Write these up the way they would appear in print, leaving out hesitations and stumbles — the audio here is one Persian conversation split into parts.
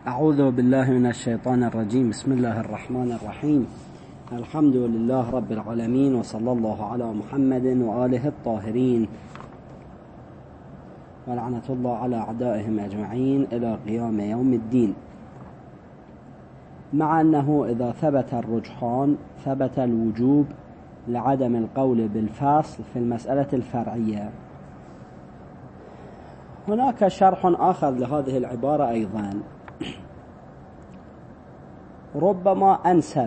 أعوذ بالله من الشيطان الرجيم. بسم الله الرحمن الرحيم. الحمد لله رب العالمين، وصلى الله على محمد وآله الطاهرين، ولعنة الله على أعدائهم أجمعين إلى قيام يوم الدين. مع أنه إذا ثبت الرجحان ثبت الوجوب لعدم القول بالفصل في المسألة الفرعية. هناك شرح آخر لهذه العبارة أيضا، ربما أنسب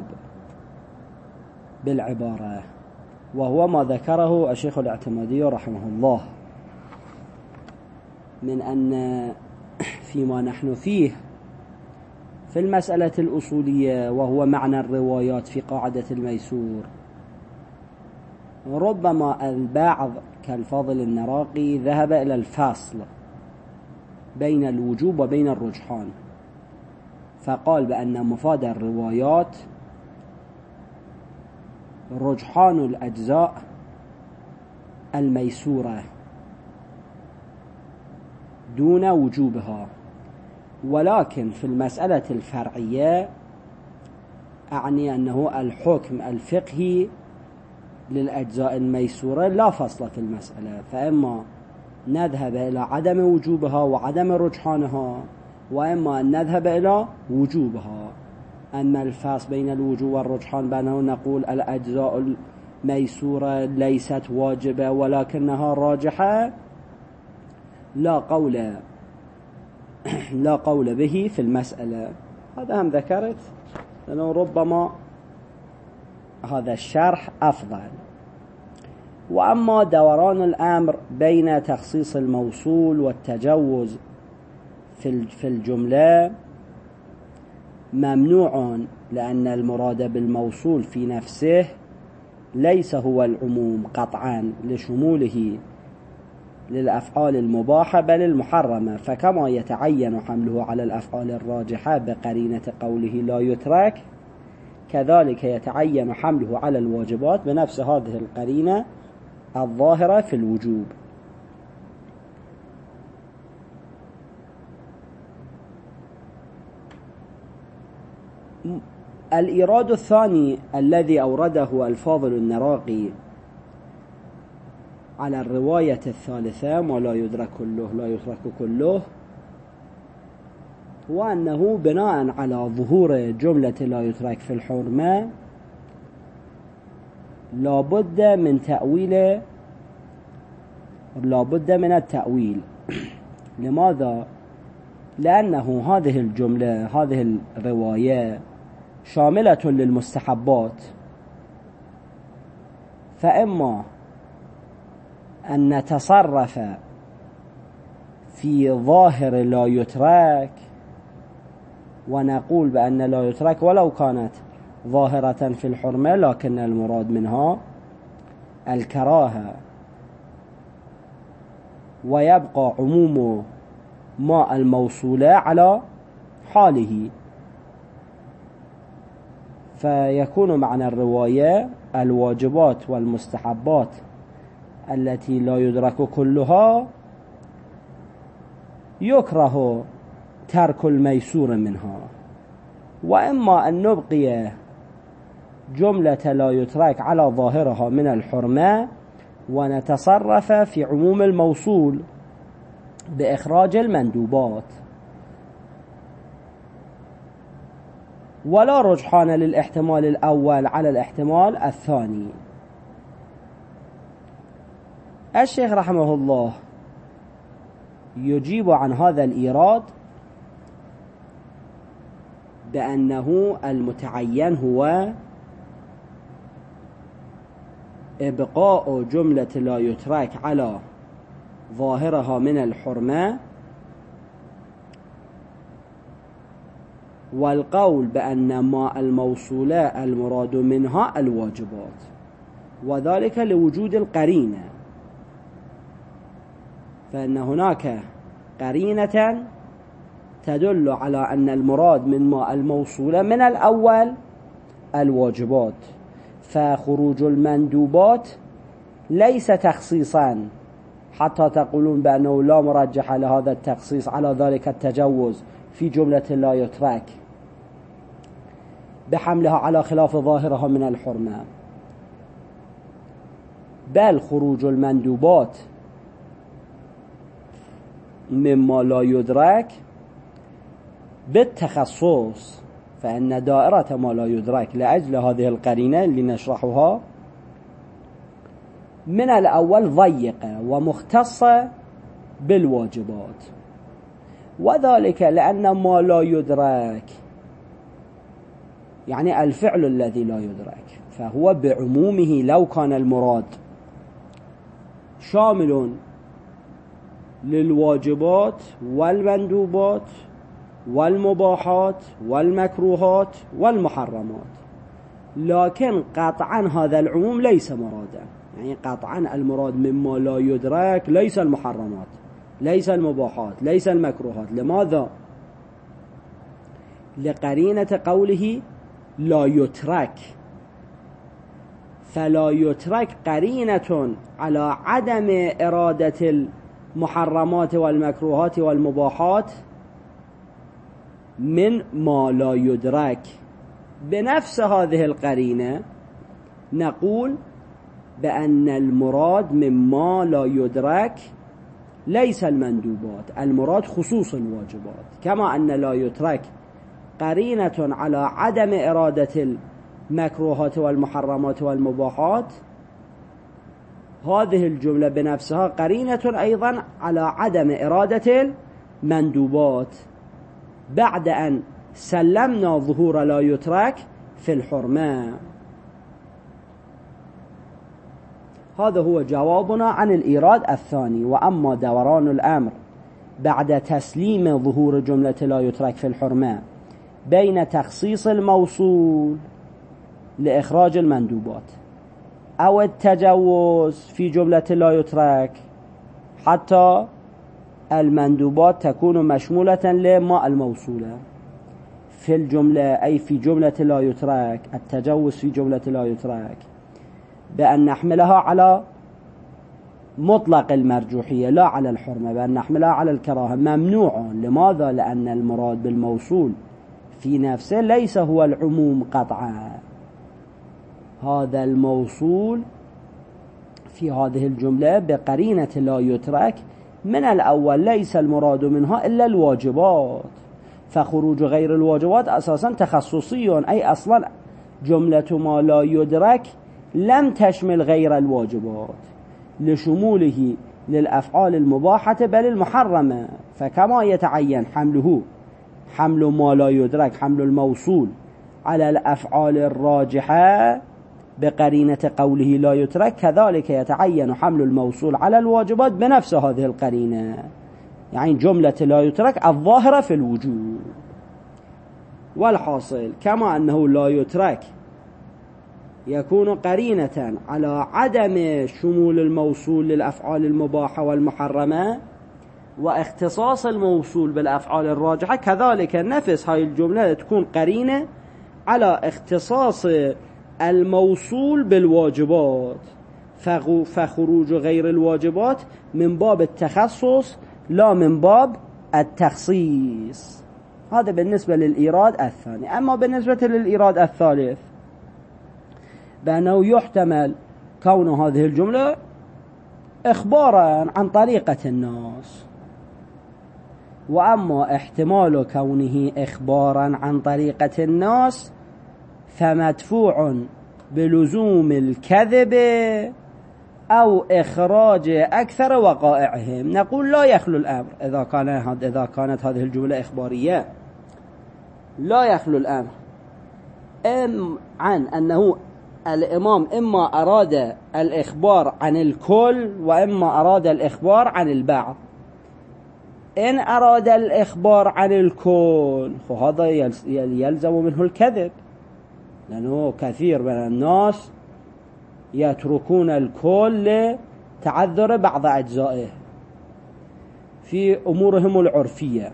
بالعبارة، وهو ما ذكره الشيخ الاعتمادي رحمه الله من أن فيما نحن فيه في المسألة الأصولية، وهو معنى الروايات في قاعدة الميسور، ربما البعض كالفاضل النراقي ذهب إلى الفصل بين الوجوب وبين الرجحان، فقال بأن مفاد الروايات رجحان الأجزاء الميسورة دون وجوبها. ولكن في المسألة الفرعية أعني أنه الحكم الفقهي للأجزاء الميسورة لا فصل في المسألة، فإما نذهب إلى عدم وجوبها وعدم رجحانها، وإما أن نذهب إلى وجوبها. أما الفصل بين الوجوب والرجحان بأنه نقول الأجزاء الميسورة ليست واجبة ولكنها راجحة، لا قول به في المسألة. هذا هم ذكرت لأنه ربما هذا الشرح أفضل. وأما دوران الأمر بين تخصيص الموصول والتجوز في الجملة ممنوع، لأن المراد بالموصول في نفسه ليس هو العموم قطعا لشموله للأفعال المباحة بل المحرمة، فكما يتعين حمله على الأفعال الراجحة بقرينة قوله لا يترك، كذلك يتعين حمله على الواجبات بنفس هذه القرينة الظاهرة في الوجوب. الإيراد الثاني الذي أورده الفاضل النراقي على الرواية الثالثة ما لا يدرك كله، وأنه بناء على ظهور جملة لا يترك في الحرمة لا بد من التأويل. لماذا؟ لأنه هذه الجملة، هذه الرواية شاملة للمستحبات، فإما أن نتصرف في ظاهر لا يترك ونقول بأن لا يترك ولو كانت ظاهرة في الحرمة لكن المراد منها الكراهة، ويبقى عموم ما الموصولة على حاله، فيكون معنى الرواية الواجبات والمستحبات التي لا يدرك كلها يكره ترك الميسور منها. وإما أن نبقي جملة لا يترك على ظاهرها من الحرمة ونتصرف في عموم الموصول بإخراج المندوبات. ولا رجحان للاحتمال الأول على الاحتمال الثاني. الشيخ رحمه الله يجيب عن هذا الإيراد بأنه المتعين هو إبقاء جملة لا يترك على ظاهرها من الحرمة، والقول بأن ما الموصولة المراد منها الواجبات، وذلك لوجود القرينة، فإن هناك قرينة تدل على أن المراد من ما الموصولة من الأول الواجبات، فخروج المندوبات ليس تخصيصا حتى تقولون بأنه لا مرجح لهذا التخصيص على ذلك التجوز، في جملة لا يترك بحملها على خلاف ظاهرها من الحرمة، بل خروج المندوبات مما لا يدرك بالتخصص، فإن دائرة ما لا يدرك لأجل هذه القرينة اللي نشرحها من الأول ضيقة ومختصة بالواجبات، وذلك لأن ما لا يدرك يعني الفعل الذي لا يدرك فهو بعمومه لو كان المراد شامل للواجبات والمندوبات والمباحات والمكروهات والمحرمات، لكن قطعا هذا العموم ليس مرادا، يعني قطعا المراد مما لا يدرك ليس المحرمات ليس المباحات ليس المكروهات. لماذا؟ لقرينة قوله لا يترك، فلا يترك قرينة على عدم إرادة المحرمات والمكروهات والمباحات من ما لا يدرك. بنفس هذه القرينة نقول بأن المراد مما لا يدرك ليس المندوبات، المراد خصوص الواجبات، كما أن لا يترك قرينة على عدم إرادة المكروهات والمحرمات والمباحات، هذه الجملة بنفسها قرينة أيضا على عدم إرادة المندوبات بعد أن سلمنا ظهور لا يترك في الحرمة. هذا هو جوابنا عن الإيراد الثاني. وأما دوران الأمر بعد تسليم ظهور جملة لا يترك في الحرمة بين تخصيص الموصول لإخراج المندوبات أو التجوز في جملة لا يترك حتى المندوبات تكون مشمولة لما الموصولة في الجملة، أي في جملة لا يترك، التجوز في جملة لا يترك، بأن نحملها على مطلق المرجوحية لا على الحرمة، بأن نحملها على الكراهة ممنوع. لماذا؟ لأن المراد بالموصول في نفسه ليس هو العموم قطعا، هذا الموصول في هذه الجملة بقرينة لا يترك من الأول ليس المراد منها إلا الواجبات، فخروج غير الواجبات أساسا تخصصي، أي أصلا جملة ما لا يدرك لم تشمل غير الواجبات لشموله للأفعال المباحة بل المحرمة، فكما يتعين حمل ما لا يدرك، حمل الموصول على الأفعال الراجحة بقرينة قوله لا يترك، كذلك يتعين حمل الموصول على الواجبات بنفس هذه القرينة، يعني جملة لا يترك الظاهرة في الوجود. والحاصل كما أنه لا يترك يكون قرينة على عدم شمول الموصول للأفعال المباحة والمحرمة واختصاص الموصول بالأفعال الراجحة، كذلك نفس هاي الجملة تكون قرينة على اختصاص الموصول بالواجبات، فخروج غير الواجبات من باب التخصص لا من باب التخصيص. هذا بالنسبة للإيراد الثاني. أما بالنسبة للإيراد الثالث بأنه يحتمل كون هذه الجملة إخبارا عن طريقة الناس، وأما احتمال كونه إخبارا عن طريقة الناس فمدفوع بلزوم الكذب أو إخراج أكثر وقائعهم. نقول لا يخلو الأمر إذا كانت هذه الجملة إخبارية، لا يخلو الأمر عن أنه الإمام إما أراد الإخبار عن الكل وإما أراد الإخبار عن البعض. إن أراد الإخبار عن الكل فهذا يلزم منه الكذب، لأنه كثير من الناس يتركون الكل لتعذر بعض أجزائه في أمورهم العرفية.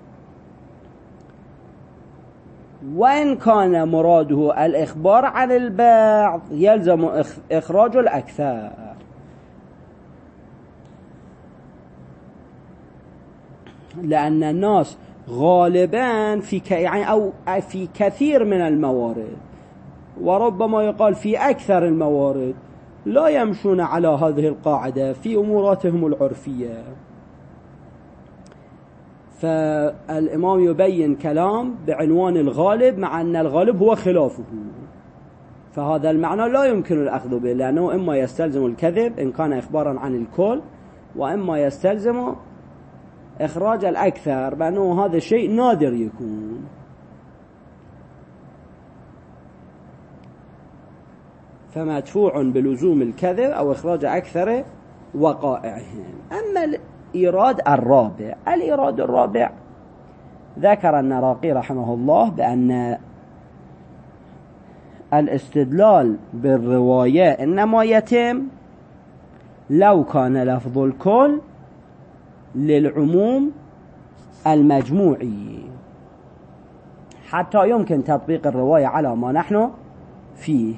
وإن كان مراده الإخبار عن البعض يلزم إخراج الأكثر، لأن الناس غالبا أو في كثير من الموارد، وربما يقال في أكثر الموارد، لا يمشون على هذه القاعدة في أموراتهم العرفية. فالإمام يبين كلام بعنوان الغالب مع أن الغالب هو خلافه، فهذا المعنى لا يمكن الأخذ به، لأنه إما يستلزم الكذب إن كان إخبارا عن الكل، وإما يستلزم إخراج الأكثر بأنه هذا شيء نادر يكون. فمدفوع بلزوم الكذب أو إخراج أكثر وقائعهم. أما الإيراد الرابع ذكر النراقي رحمه الله بأن الاستدلال بالرواية إنما يتم لو كان لفظ الكل للعموم المجموعي، حتى يمكن تطبيق الرواية على ما نحن فيه.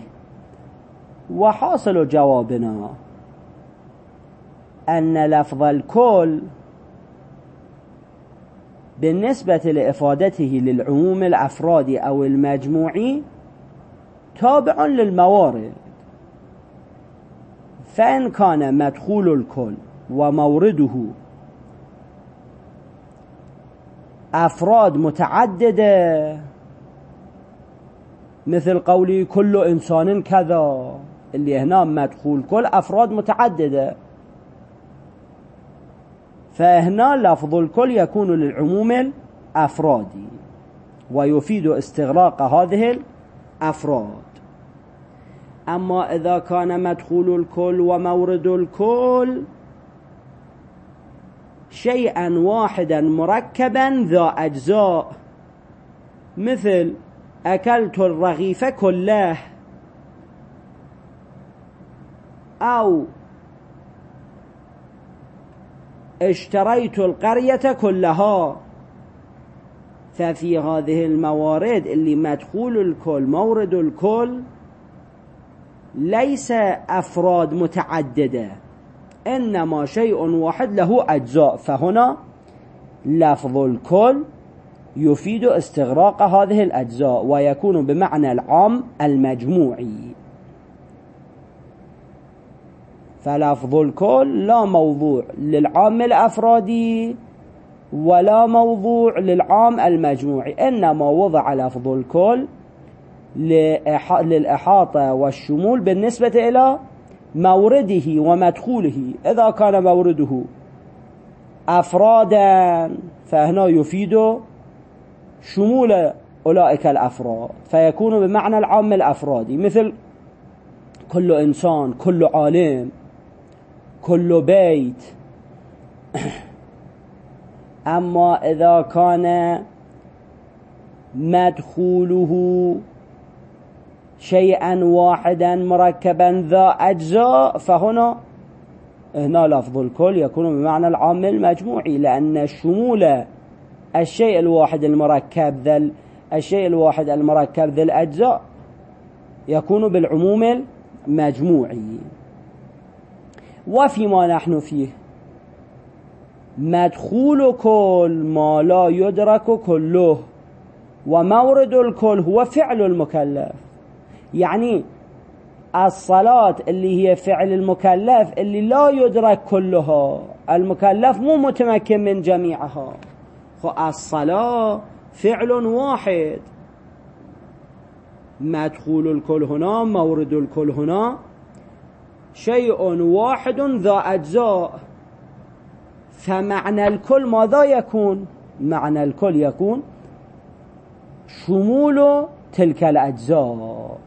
وحاصل جوابنا أن لفظ الكل بالنسبة لإفادته للعموم الأفرادي أو المجموعي تابع للموارد، فإن كان مدخول الكل ومورده أفراد متعددة مثل قولي كل إنسان كذا، اللي هنا مدخول كل أفراد متعددة، فهنا لفظ الكل يكون للعموم الأفرادي ويفيد استغراق هذه الأفراد. أما إذا كان مدخول الكل ومورد الكل شيئا واحدا مركبا ذا أجزاء، مثل أكلت الرغيف كله، أو اشتريت القرية كلها، ففي هذه الموارد اللي مدخول الكل مورد الكل ليس أفراد متعددة، إنما شيء واحد له أجزاء، فهنا لفظ الكل يفيد استغراق هذه الأجزاء ويكون بمعنى العام المجموعي. فلفظ الكل لا موضوع للعام الأفرادي ولا موضوع للعام المجموعي، إنما وضع لفظ الكل للإحاطة والشمول بالنسبة إلى مورده ومدخوله. إذا كان مورده أفرادا فهنا يفيد شمول أولئك الأفراد، فيكون بمعنى العام الأفرادي، مثل كل إنسان، كل عالم، كل بيت. أما إذا كان مدخوله شيئا واحدا مركبا ذا أجزاء، فهنا لفظ الكل يكون بمعنى العام المجموعي، لأن شمول الشيء الواحد المركب ذا الأجزاء يكون بالعموم المجموعي. وفيما نحن فيه مدخول كل ما لا يدرك كله، ومورد الكل هو فعل المكلف. يعني الصلاة اللي هي فعل المكلف اللي لا يدرك كلها، المكلف مو متمكن من جميعها، الصلاة فعل واحد، مدخول الكل هنا مورد الكل هنا شيء واحد ذا أجزاء، فمعنى الكل ماذا يكون؟ معنى الكل يكون شمول تلك الأجزاء.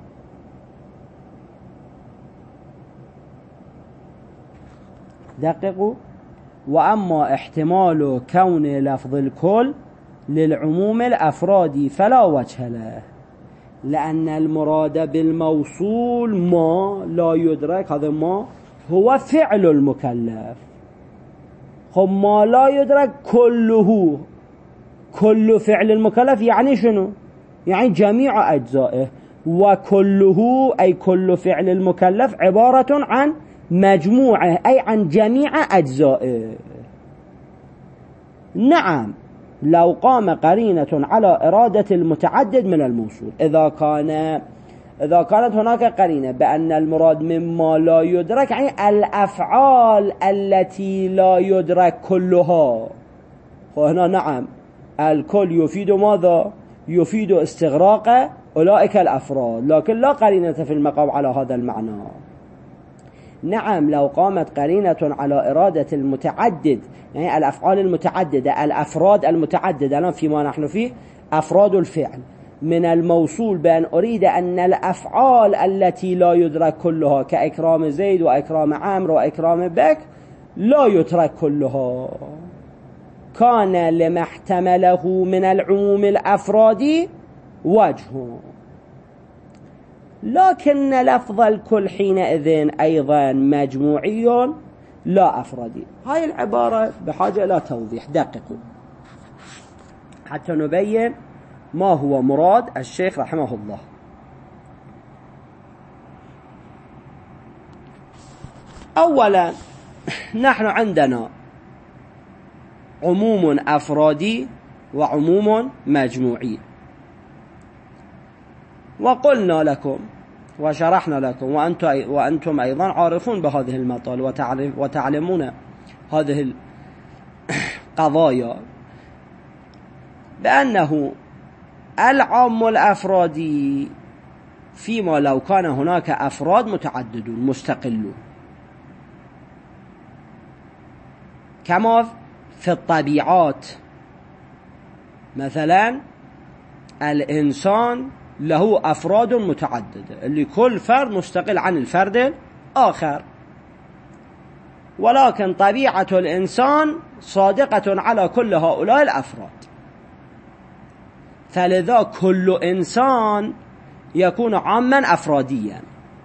دققوا. وأما احتمال كون لفظ الكل للعموم الأفرادي فلا وجه له، لأن المراد بالموصول ما لا يدرك، هذا ما هو فعل المكلف. ما لا يدرك كله، كل فعل المكلف يعني شنو؟ يعني جميع أجزائه، وكله أي كل فعل المكلف عبارة عن مجموعة، أي عن جميع أجزائه. نعم، لو قام قرينة على إرادة المتعدد من الموصول. إذا كانت هناك قرينة بأن المراد مما لا يدرك، يعني الأفعال التي لا يدرك كلها، وهنا نعم الكل يفيد ماذا؟ يفيد استغراق أولئك الأفراد، لكن لا قرينة في المقام على هذا المعنى. نعم لو قامت قرينة على إرادة المتعدد، يعني الأفعال المتعددة، الأفراد المتعددة، الآن فيما نحن فيه أفراد الفعل من الموصول، بأن أريد أن الأفعال التي لا يدرك كلها كإكرام زيد وإكرام عمرو وإكرام بك لا يترك كلها، كان لما احتمله من العموم الأفرادي وجهه، لكن لفظ الكل حينئذ أيضا مجموعي لا أفرادي. هاي العبارة بحاجة إلى توضيح، دققوا حتى نبين ما هو مراد الشيخ رحمه الله. أولا نحن عندنا عموم أفرادي وعموم مجموعي، وقلنا لكم وشرحنا لكم وأنتم أيضا عارفون بهذه المطال وتعلمون هذه القضايا، بأنه العام الأفرادي فيما لو كان هناك أفراد متعددون مستقلون، كما في الطبيعات، مثلا الإنسان له أفراد متعددة اللي كل فرد مستقل عن الفرد الآخر، ولكن طبيعة الإنسان صادقة على كل هؤلاء الأفراد، فلذا كل إنسان يكون عاما أفراديا.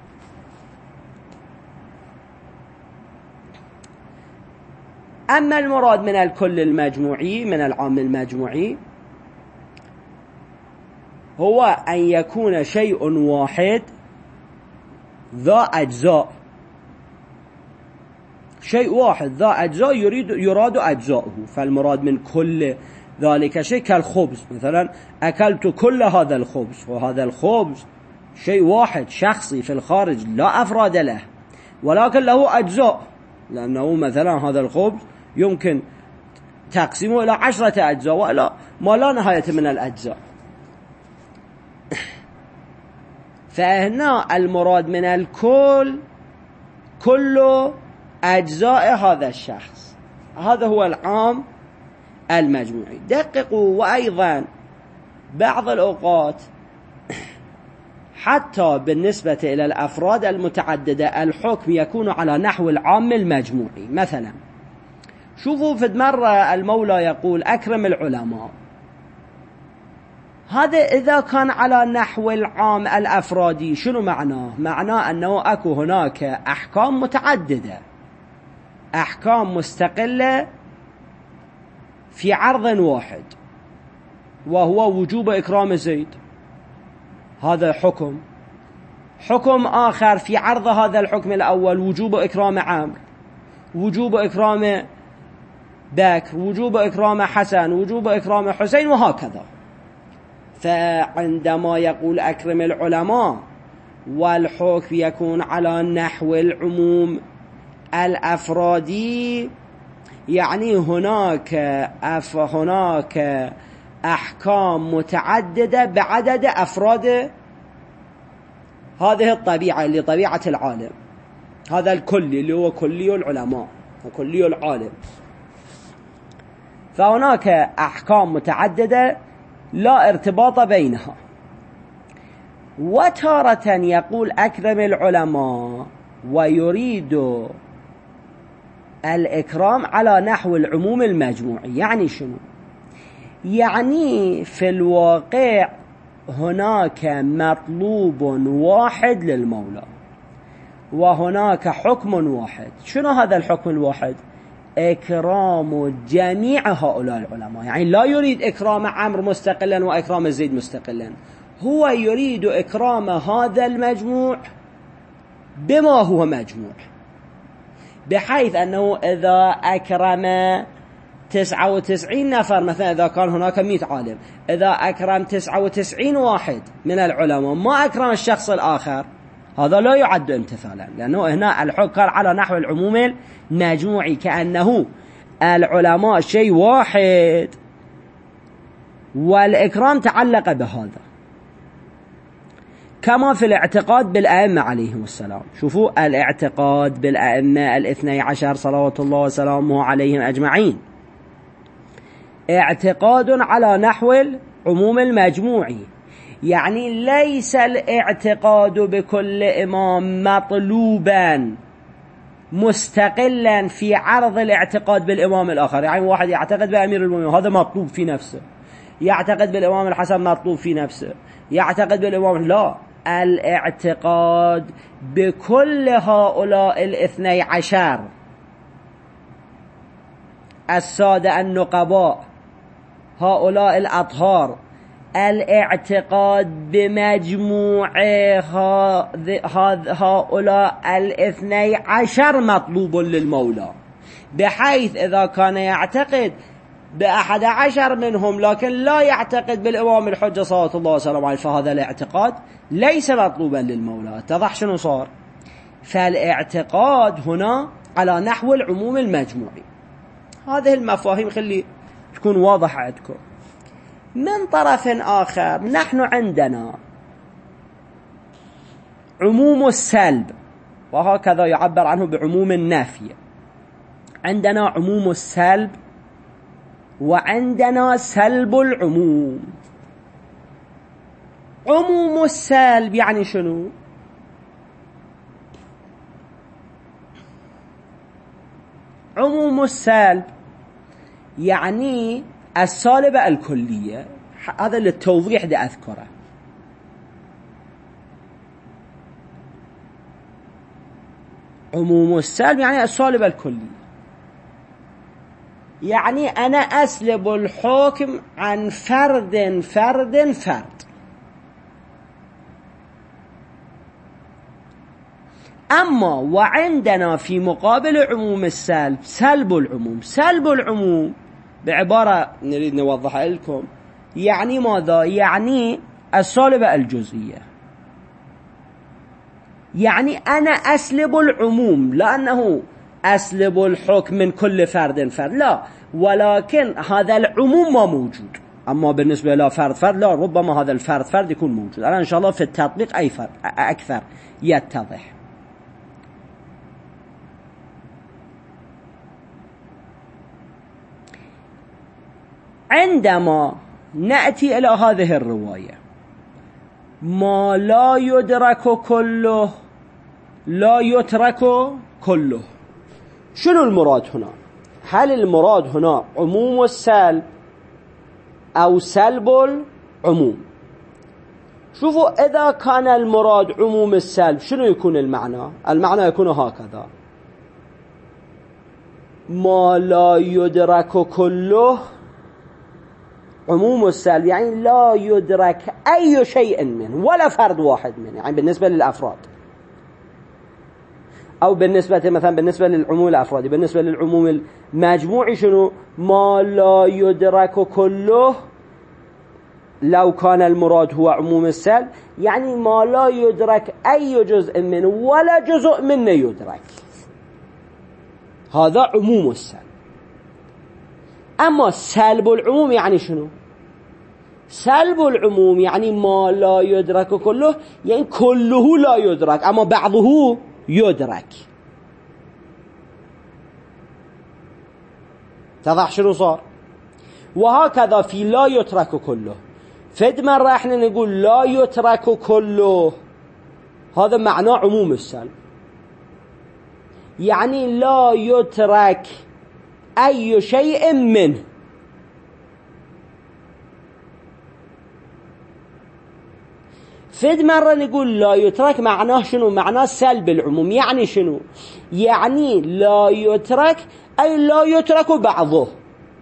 أما المراد من الكل المجموعي، من العام المجموعي، هو أن يكون شيء واحد ذا أجزاء، شيء واحد ذا أجزاء يراد أجزاؤه، فالمراد من كل ذلك شيء كالخبز، مثلا أكلت كل هذا الخبز، وهذا الخبز شيء واحد شخصي في الخارج لا أفراد له، ولكن له أجزاء، لأنه مثلا هذا الخبز يمكن تقسيمه إلى 10 أجزاء وإلى ما لا نهاية من الأجزاء. فهنا المراد من الكل كل أجزاء هذا الشخص، هذا هو العام المجموعي. دققوا، وأيضا بعض الأوقات حتى بالنسبة إلى الأفراد المتعددة الحكم يكون على نحو العام المجموعي. مثلا شوفوا في مرة المولى يقول أكرم العلماء، هذا إذا كان على نحو العام الأفرادي شنو معناه؟ معناه أنه أكو هناك أحكام متعددة، أحكام مستقلة في عرض واحد، وهو وجوب إكرام زيد، هذا حكم آخر في عرض هذا الحكم الأول وجوب إكرام عمرو، وجوب إكرام بكر، وجوب إكرام حسن، وجوب إكرام حسين، وهكذا. فعندما يقول أكرم العلماء والحكم يكون على نحو العموم الأفرادي، يعني هناك أحكام متعددة بعدد أفراد هذه الطبيعة اللي طبيعة العالم، هذا الكلي اللي هو كلي العلماء وكلي العالم. فهناك أحكام متعددة لا ارتباط بينها. وتارة يقول أكرم العلماء ويريد الإكرام على نحو العموم المجموعي، يعني شنو؟ يعني في الواقع هناك مطلوب واحد للمولى وهناك حكم واحد. شنو هذا الحكم الواحد؟ إكرام جميع هؤلاء العلماء، يعني لا يريد إكرام عمرو مستقلا وإكرام زيد مستقلا، هو يريد إكرام هذا المجموع بما هو مجموع، بحيث أنه إذا أكرم 99 نفر مثلا إذا كان هناك 100 عالم، إذا أكرم 99 واحد من العلماء ما أكرم الشخص الآخر، هذا لا يعد امتثالا، لأنه هنا الحكم كان على نحو العموم المجموعي، كأنه العلماء شيء واحد والإكرام تعلق بهذا، كما في الاعتقاد بالأئمة عليهم السلام. شوفوا الاعتقاد بالأئمة 12 صلوات الله وسلامه عليهم أجمعين اعتقاد على نحو العموم المجموعي، يعني ليس الاعتقاد بكل إمام مطلوبا مستقلا في عرض الاعتقاد بالإمام الآخر. يعني واحد يعتقد بأمير المؤمنين هذا مطلوب في نفسه، يعتقد بالإمام الحسن مطلوب في نفسه، يعتقد بالإمام، لا، الاعتقاد بكل هؤلاء 12 السادة النقباء هؤلاء الأطهار، الاعتقاد بمجموع هؤلاء 12 مطلوب للمولى، بحيث إذا كان يعتقد ب11 منهم لكن لا يعتقد بالإمام الحجة صلى الله عليه وسلم فهذا الاعتقاد ليس مطلوبا للمولى. اتضح شنو صار؟ فالاعتقاد هنا على نحو العموم المجموعي. هذه المفاهيم خلي تكون واضحة عندكم. من طرف آخر نحن عندنا عموم السلب، وهكذا يعبر عنه بعموم النافية. عندنا عموم السلب وعندنا سلب العموم. عموم السلب يعني شنو؟ عموم السلب يعني السالبة الكلية، هذا للتوضيح دي أذكره. عموم السلب يعني السالبة الكلية، يعني أنا أسلب الحكم عن فرد فرد فرد. أما وعندنا في مقابل عموم السلب سلب العموم. سلب العموم بعبارة نريد نوضحها لكم يعني ماذا؟ يعني السالبة الجزئية، يعني أنا أسلب العموم، لأنه أسلب الحكم من كل فرد فرد، لا، ولكن هذا العموم ما موجود. أما بالنسبة لا فرد فرد، لا، ربما هذا الفرد فرد يكون موجود. أنا إن شاء الله في التطبيق أي فرد أكثر يتضح. عندما نأتي إلى هذه الرواية ما لا يدرك كله لا يترك كله، شنو المراد هنا؟ هل المراد هنا عموم السلب أو سلب العموم؟ شوفوا، إذا كان المراد عموم السلب شنو يكون المعنى؟ المعنى يكون هكذا: ما لا يدرك كله عموم السلب، يعني لا يدرك أي شيء منه ولا فرد واحد منه، يعني بالنسبة للأفراد، أو بالنسبة مثلا بالنسبة للعموم الأفرادي. بالنسبة للعموم المجموعي شنو؟ ما لا يدرك كله، لو كان المراد هو عموم السلب يعني ما لا يدرك أي جزء منه ولا جزء منه يدرك، هذا عموم السلب. أما سلب العموم يعني شنو؟ سلب العموم يعني ما لا يدرك كله، يعني كله لا يدرك أما بعضه يدرك. تضح شنو صار؟ وهكذا في لا يترك كله. فد مرة احنا نقول لا يترك كله، هذا معناه عموم السلب، يعني لا يترك أي شيء منه. فد مرة نقول لا يترك معناه شنو؟ معناه سلب العموم، يعني شنو؟ يعني لا يترك أي لا يترك بعضه.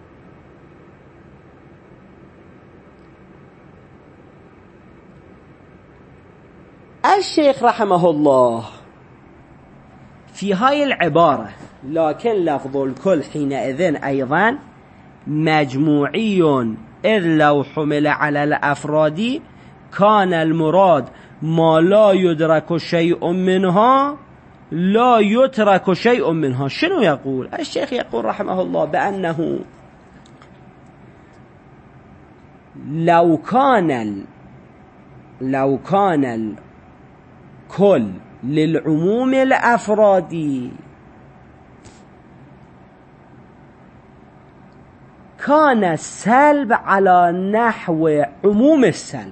الشيخ رحمه الله في هاي العبارة لكن لفظ الكل حينئذ أيضا مجموعي إذ لو حمل على الأفراد كان المراد ما لا يدرك شيء منها لا يترك شيء منها. شنو يقول الشيخ؟ يقول رحمه الله بأنه لو كان الكل للعموم الأفرادي كان السلب على نحو عموم السلب.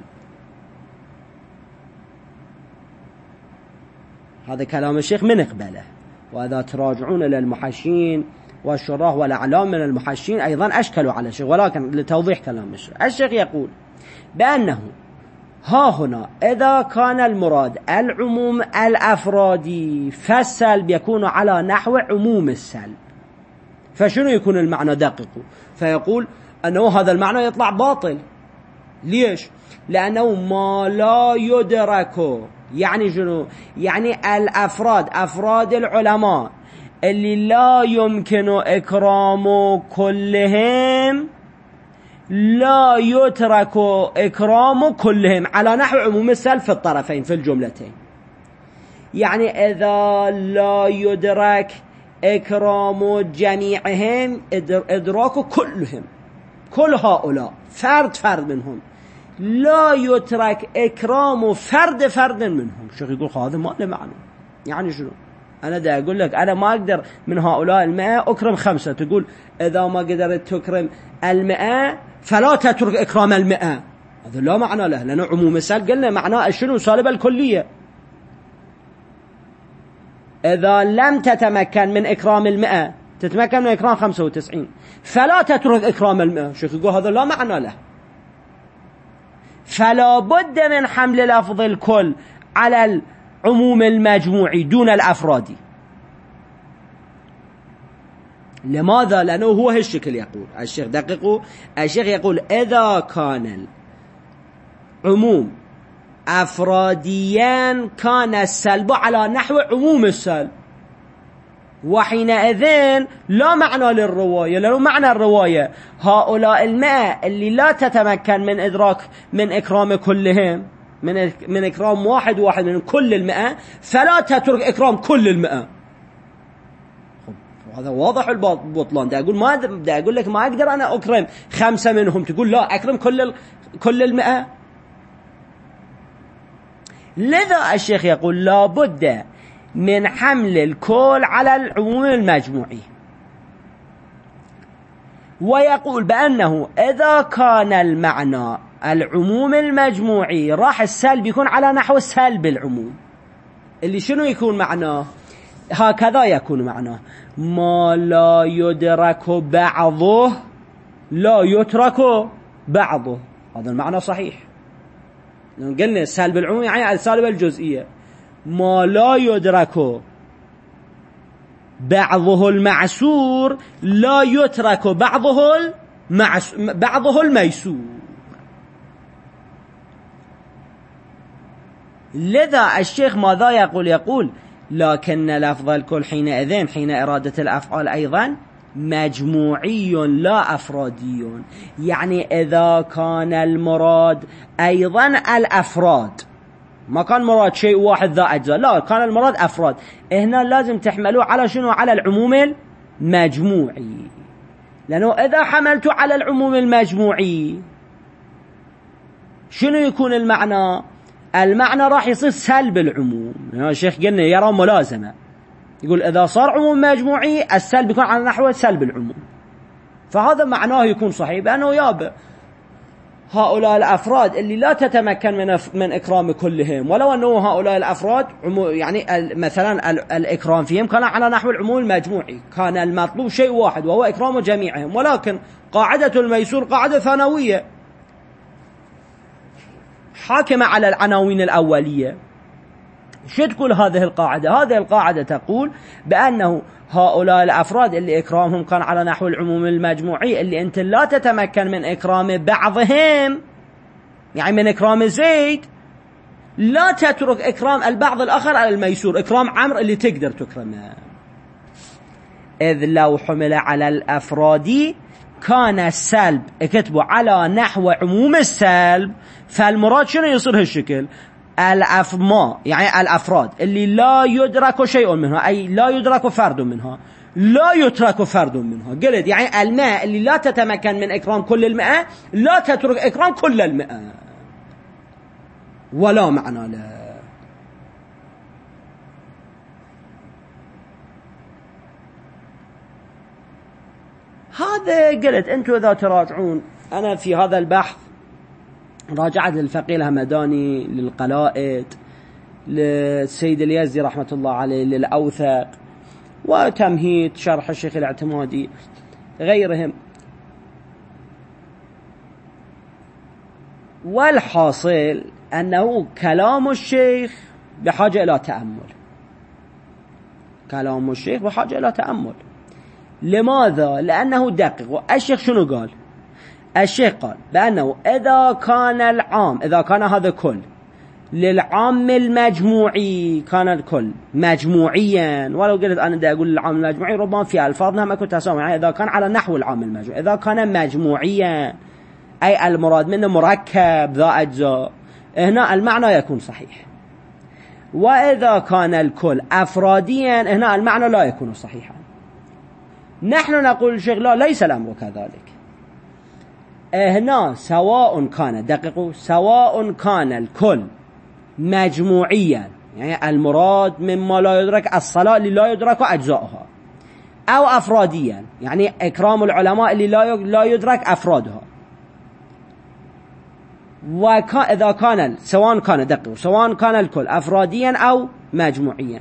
هذا كلام الشيخ من قبله، وإذا تراجعون إلى المحشين والشراح والأعلام من المحشين أيضا أشكلوا على الشيخ، ولكن لتوضيح كلام الشيخ يقول بأنه ها هنا إذا كان المراد العموم الأفرادي فالسلب يكون على نحو عموم السلب. فشنو يكون المعنى؟ دققوا. فيقول أنه هذا المعنى يطلع باطل. ليش؟ لأنه ما لا يدرك، يعني شنو؟ يعني الأفراد، أفراد العلماء اللي لا يمكن إكرام كلهم لا يترك إكرام كلهم على نحو عموم السلب في الطرفين في الجملتين. يعني إذا لا يدرك إكرام جميعهم إدراك كلهم، كل هؤلاء فرد منهم، لا يترك إكرام فرد منهم. الشيخ يقول هذا ما له معنى. يعني شنو؟ أنا دا أقول لك أنا ما أقدر من هؤلاء 100 أكرم 5، تقول إذا ما قدرت تكرم 100 فلا تترك إكرام 100. هذا لا معنى له، لأنه عموم السلب قلنا معناه شنو؟ سالب الكلية. إذا لم تتمكن من إكرام 100 تتمكن من إكرام 95 فلا تترك إكرام 100. الشيخ يقول هذا لا معنى له. فلا بد من حمل لفظ الكل على العموم المجموعي دون الأفرادي. لماذا؟ لأنه هو هالشكل يقول الشيخ. دققوا، الشيخ يقول إذا كان العموم أفراديا كان السلب على نحو عموم السلب، وحينئذ لا معنى للرواية، لأنه معنى الرواية هؤلاء 100 اللي لا تتمكن من إدراك من إكرام كلهم، من إكرام واحد من كل 100 فلا تترك إكرام كل 100. هذا واضح البطلان. دا أقول لك ما أقدر أنا أكرم 5 منهم، تقول لا أكرم كل 100. لذا الشيخ يقول لا بد من حمل الكل على العموم المجموعي، ويقول بأنه إذا كان المعنى العموم المجموعي راح السلب يكون على نحو السلب العموم. اللي شنو يكون معناه؟ هكذا يكون معناه ما لا يدرك بعضه لا يترك بعضه. هذا المعنى صحيح. قلنا السلب العموم يعني السالب الجزئية. ما لا يدرك بعضه المعسور لا يترك بعضه الميسور. لذا الشيخ ماذا يقول؟ يقول لكن لفظ الكل حينئذ حين إرادة الأفعال أيضا مجموعي لا أفرادي. يعني إذا كان المراد أيضا الأفراد، ما كان مراد شيء واحد ذا أجزاء، لا كان المراد أفراد، هنا لازم تحملوه على شنو؟ على العموم المجموعي. لأنه إذا حملته على العموم المجموعي شنو يكون المعنى؟ المعنى راح يصير سلب العموم. يعني الشيخ قلنا يرى ملازمة، يقول إذا صار عموم مجموعي السلب يكون على نحو سلب العموم. فهذا معناه يكون صحيح، بأنه يابا هؤلاء الأفراد اللي لا تتمكن من إكرام كلهم، ولو أنه هؤلاء الأفراد يعني مثلا الإكرام فيهم كان على نحو العموم المجموعي، كان المطلوب شيء واحد وهو إكرام جميعهم، ولكن قاعدة الميسور قاعدة ثانوية حاكمة على العناوين الأولية. شو تقول هذه القاعدة؟ هذه القاعدة تقول بأنه هؤلاء الأفراد اللي إكرامهم كان على نحو العموم المجموعي، اللي أنت لا تتمكن من إكرام بعضهم، يعني من إكرام زيد لا تترك إكرام البعض الآخر على الميسور، إكرام عمرو اللي تقدر تكرمه. إذ لو حمل على الأفراد كان السلب اكتبوا على نحو عموم السلب، فالمراد شنو يصير هالشكل؟ الأفما يعني الأفراد اللي لا يدرك شيء منها، أي لا يدرك فرد منها، لا يترك فرد منها. قلت يعني الماء اللي لا تتمكن من إكرام كل الماء لا تترك إكرام كل الماء، ولا معنى له. هذا قلت أنتم إذا تراجعون، أنا في هذا البحث راجعت للفقيه الهمداني، للقلائد، للسيد اليزدي رحمة الله عليه، للأوثق، وتمهيد شرح الشيخ الاعتمادي، غيرهم. والحاصل أنه كلام الشيخ بحاجة إلى تأمل، كلام الشيخ بحاجة إلى تأمل. لماذا؟ لأنه دقق. الشيخ شنو قال؟ الشيخ قال بأنه إذا كان العام، إذا كان هذا كل للعام المجموعي، كان الكل مجموعيا، ولو قلت أنا دا أقول العام المجموعي ربما في ألفاظنا ما كنت أسامع، يعني إذا كان على نحو العام المجموعي، إذا كان مجموعيا أي المراد منه مركب ذا أجزاء، هنا المعنى يكون صحيح. وإذا كان الكل أفراديا هنا المعنى لا يكون صحيحا. نحن نقول الشيخ لا، ليس الأمر كذلك. هنا سواء كان، دققوا، سواء كان الكل مجموعيا، يعني المراد مما لا يدرك الصلاة اللي لا يدرك أجزائها، أو أفراديا يعني إكرام العلماء اللي لا يدرك أفرادها. وإذا كان سواء كان، دققوا، سواء كان الكل أفراديا أو مجموعيا،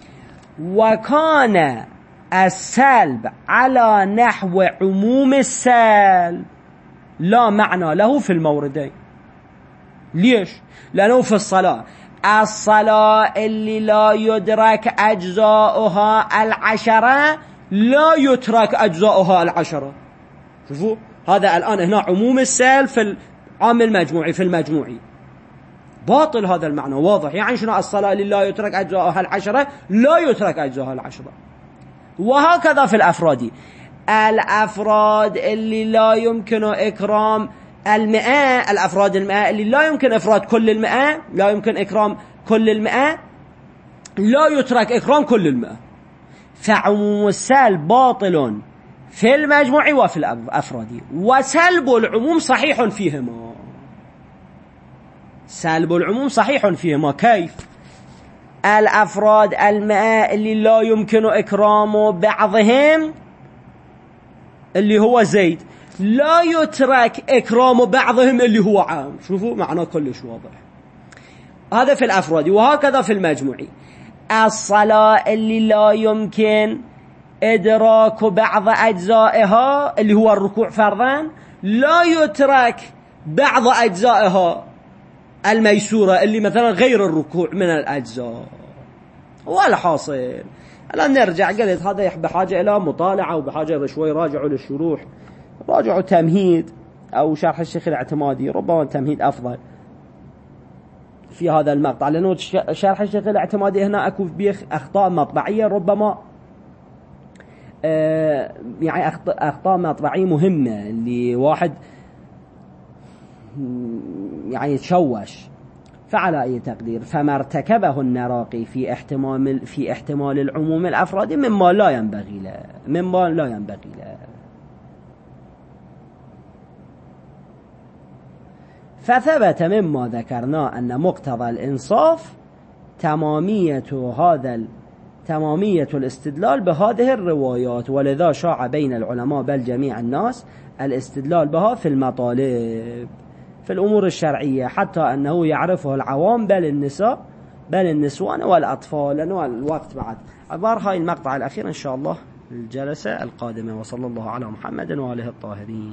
وكان السلب على نحو عموم السلب، لا معنى له في الموردين. ليش؟ لأنه في الصلاة اللي لا يدرك أجزاؤها العشرة لا يترك أجزاؤها العشرة. شوفوا هذا الآن هنا عموم السلب في العام المجموعي، في المجموعي باطل هذا المعنى، واضح. يعني شنو الصلاة اللي لا يترك أجزاؤها العشرة لا يترك أجزاؤها العشرة. وهكذا في الأفراد، الأفراد اللي لا يمكن إكرام المئة، الأفراد المئة اللي لا يمكن إفراد كل المئة، لا يمكن إكرام كل المئة، لا يترك إكرام كل المئة. فعموم السلب باطل في المجموع وفي الأفراد، وسلب العموم صحيح فيهما. سلب العموم صحيح فيهما. كيف؟ الأفراد المئة اللي لا يمكن إكرام بعضهم اللي هو زيد، لا يترك إكرام بعضهم اللي هو عام. شوفوا معناه كلش واضح. هذا في الأفراد. وهكذا في المجموعي، الصلاة اللي لا يمكن إدراك بعض أجزائها اللي هو الركوع فرضا، لا يترك بعض أجزائها الميسورة اللي مثلا غير الركوع من الأجزاء. والحاصل الآن نرجع، قلت هذا بحاجة إلى مطالعة، وبحاجة إلى شوي راجعوا للشروح، راجعوا تمهيد أو شرح الشيخ الاعتمادي، ربما تمهيد أفضل في هذا المقطع، لأنه شرح الشيخ الاعتمادي هنا أكو بيه أخطاء مطبعية، ربما يعني أخطاء مطبعية مهمة اللي واحد يعني يتشوش. فعلى أي تقدير، فما ارتكبه النراقي في احتمال العموم الأفراد مما لا ينبغي له. فثبت مما ذكرنا أن مقتضى الإنصاف تمامية الاستدلال بهذه الروايات، ولذا شاع بين العلماء بل جميع الناس الاستدلال بها في المطالب في الأمور الشرعية، حتى أنه يعرفه العوام بل النسوان والأطفال. لأنه الوقت بعد عبار هاي المقطع الأخير إن شاء الله الجلسة القادمة. وصلى الله على محمد وآله الطاهرين.